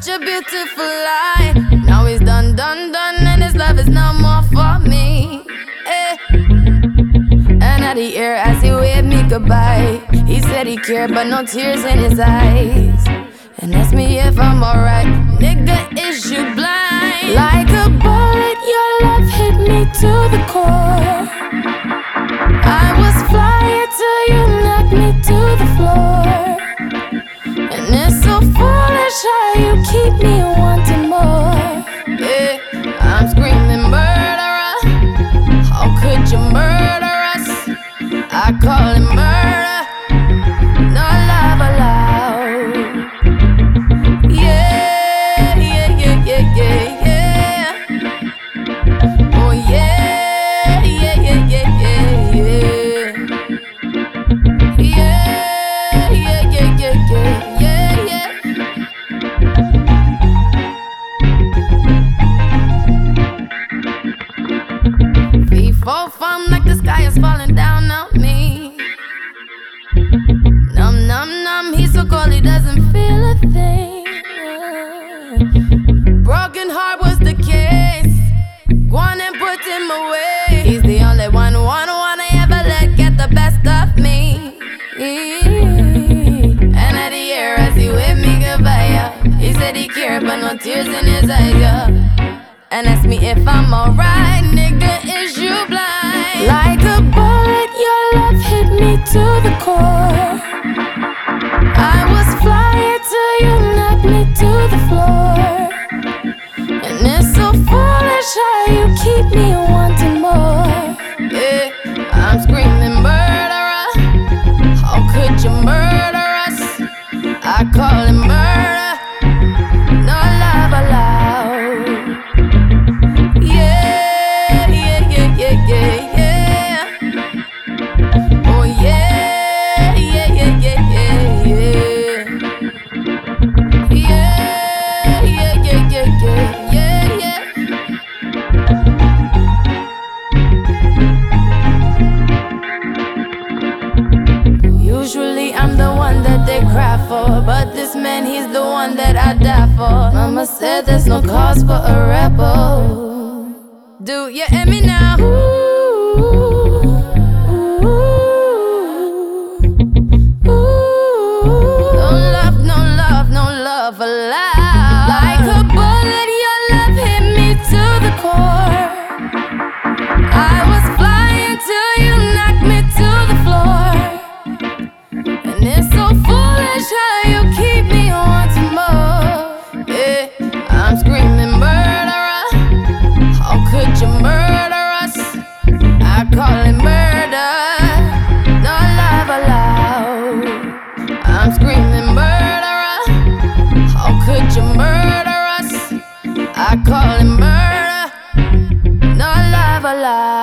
such a beautiful lie. Now he's done, and his love is no more for me. And at the air as he waved me goodbye, he said he cared but no tears in his eyes, and asked me if I'm alright. Nigga, is you blind? Like a bullet, your love hit me to the core. I was flying till you knocked me to the floor. And it's so foolish how you keep me wanting more. Yeah, I'm screaming murderer. How could you murder us? I call it murder, no love allowed. Yeah, yeah, yeah, yeah, yeah, yeah. Oh yeah, yeah, yeah, yeah, yeah, yeah. Yeah, yeah, yeah, yeah, yeah, yeah, yeah. Free fall from like the sky is falling down on me. Numb, numb, numb, he's so cold he doesn't feel a thing. Broken heart was the case. Go on and put him away. He's the only one I ever let get the best of me. And at the air as he waved me goodbye, yeah, he said he cared but no tears in his eyes, yeah, and asked me if I'm alright. Nigga, is you blind? Like a bullet, your love hit me to the core. I was flying till you knocked me to the floor. And it's so foolish how you keep me wanting more. Yeah, I'm screaming murderer. How could you murder us? I call it murder, no love allowed. Yeah, yeah, yeah, yeah, yeah, yeah. Oh yeah, yeah, yeah, yeah, yeah, yeah. Yeah, yeah, yeah, yeah, yeah, yeah, yeah. Usually I'm the one that they cry for, but this man, he's the one that I die for. Mama said there's no cause for a rebel. Do you hear me now? No love allowed. Like a bullet, your love hit me to the core. I was flying till you knocked me to the floor. And it's so foolish how you keep me wanting more. Yeah, I'm screaming murderer. How could you murder us? I call it murder, no love allowed. I'm screaming murderer. How could you murder us? I call it murder, no love allowed.